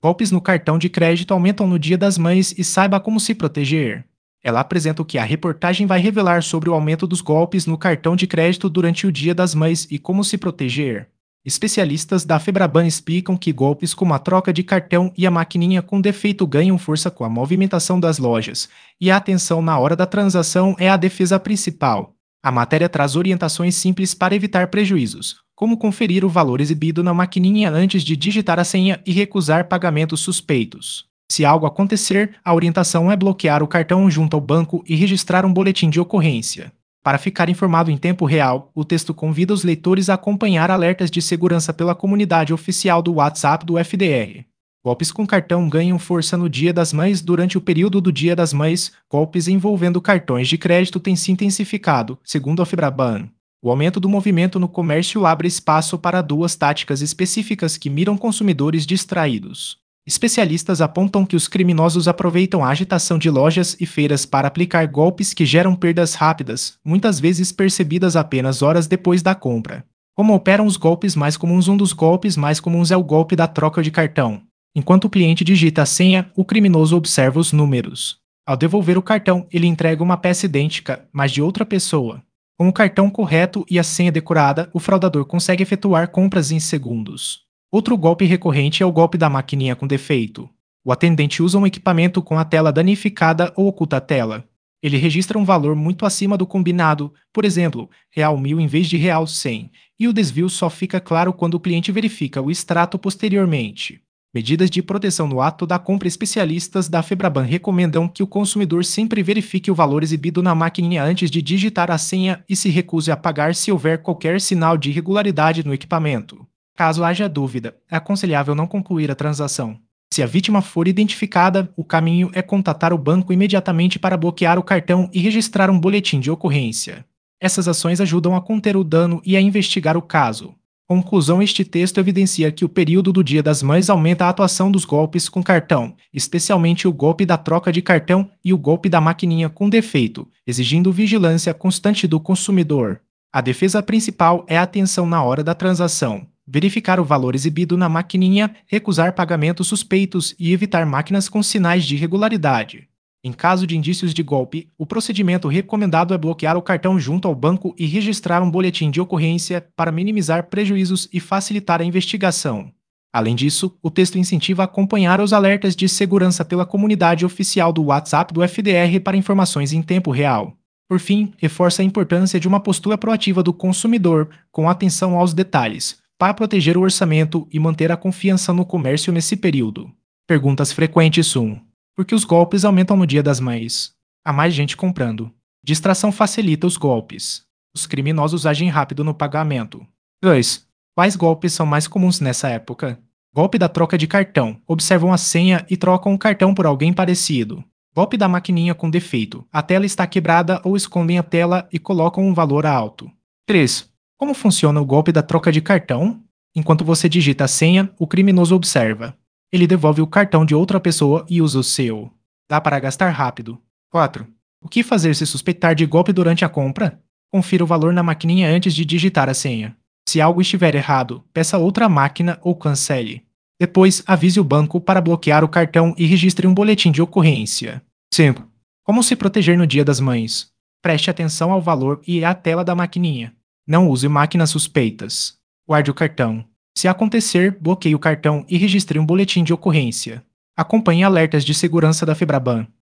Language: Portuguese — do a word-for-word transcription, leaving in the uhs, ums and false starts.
Golpes no cartão de crédito aumentam no Dia das Mães e saiba como se proteger. Ela apresenta o que a reportagem vai revelar sobre o aumento dos golpes no cartão de crédito durante o Dia das Mães e como se proteger. Especialistas da Febraban explicam que golpes como a troca de cartão e a maquininha com defeito ganham força com a movimentação das lojas, e a atenção na hora da transação é a defesa principal. A matéria traz orientações simples para evitar prejuízos, como conferir o valor exibido na maquininha antes de digitar a senha e recusar pagamentos suspeitos. Se algo acontecer, a orientação é bloquear o cartão junto ao banco e registrar um boletim de ocorrência. Para ficar informado em tempo real, o texto convida os leitores a acompanhar alertas de segurança pela comunidade oficial do WhatsApp do F D R. Golpes com cartão ganham força no Dia das Mães. Durante o período do Dia das Mães, golpes envolvendo cartões de crédito têm se intensificado, segundo a Febraban. O aumento do movimento no comércio abre espaço para duas táticas específicas que miram consumidores distraídos. Especialistas apontam que os criminosos aproveitam a agitação de lojas e feiras para aplicar golpes que geram perdas rápidas, muitas vezes percebidas apenas horas depois da compra. Como operam os golpes mais comuns? Um dos golpes mais comuns é o golpe da troca de cartão. Enquanto o cliente digita a senha, o criminoso observa os números. Ao devolver o cartão, ele entrega uma peça idêntica, mas de outra pessoa. Com o cartão correto e a senha decorada, o fraudador consegue efetuar compras em segundos. Outro golpe recorrente é o golpe da maquininha com defeito. O atendente usa um equipamento com a tela danificada ou oculta a tela. Ele registra um valor muito acima do combinado, por exemplo, real mil em vez de real cem, e o desvio só fica claro quando o cliente verifica o extrato posteriormente. Medidas de proteção no ato da compra. Especialistas da Febraban recomendam que o consumidor sempre verifique o valor exibido na maquininha antes de digitar a senha e se recuse a pagar se houver qualquer sinal de irregularidade no equipamento. Caso haja dúvida, é aconselhável não concluir a transação. Se a vítima for identificada, o caminho é contatar o banco imediatamente para bloquear o cartão e registrar um boletim de ocorrência. Essas ações ajudam a conter o dano e a investigar o caso. Conclusão: este texto evidencia que o período do Dia das Mães aumenta a atuação dos golpes com cartão, especialmente o golpe da troca de cartão e o golpe da maquininha com defeito, exigindo vigilância constante do consumidor. A defesa principal é a atenção na hora da transação, verificar o valor exibido na maquininha, recusar pagamentos suspeitos e evitar máquinas com sinais de irregularidade. Em caso de indícios de golpe, o procedimento recomendado é bloquear o cartão junto ao banco e registrar um boletim de ocorrência para minimizar prejuízos e facilitar a investigação. Além disso, o texto incentiva a acompanhar os alertas de segurança pela comunidade oficial do WhatsApp do F D R para informações em tempo real. Por fim, reforça a importância de uma postura proativa do consumidor, com atenção aos detalhes, para proteger o orçamento e manter a confiança no comércio nesse período. Perguntas frequentes. um. Por que os golpes aumentam no Dia das Mães? Há mais gente comprando. Distração facilita os golpes. Os criminosos agem rápido no pagamento. dois. Quais golpes são mais comuns nessa época? Golpe da troca de cartão. Observam a senha e trocam o cartão por alguém parecido. Golpe da maquininha com defeito. A tela está quebrada ou escondem a tela e colocam um valor alto. três. Como funciona o golpe da troca de cartão? Enquanto você digita a senha, o criminoso observa. Ele devolve o cartão de outra pessoa e usa o seu. Dá para gastar rápido. quatro. O que fazer se suspeitar de golpe durante a compra? Confira o valor na maquininha antes de digitar a senha. Se algo estiver errado, peça outra máquina ou cancele. Depois, avise o banco para bloquear o cartão e registre um boletim de ocorrência. cinco. Como se proteger no Dia das Mães? Preste atenção ao valor e à tela da maquininha. Não use máquinas suspeitas. Guarde o cartão. Se acontecer, bloqueie o cartão e registre um boletim de ocorrência. Acompanhe alertas de segurança da Febraban.